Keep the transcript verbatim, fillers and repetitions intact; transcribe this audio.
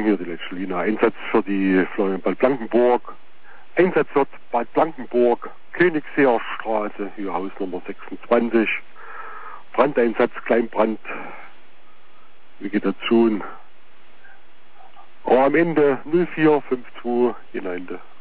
hier die letzte Linie. Einsatz für die Florian Bad Blankenburg. Einsatzort Bad Blankenburg, Königsseer Straße, hier Hausnummer sechsundzwanzig. Brandeinsatz, Kleinbrand, Vegetation. Aber am Ende null vier fünf zwei, die neunte.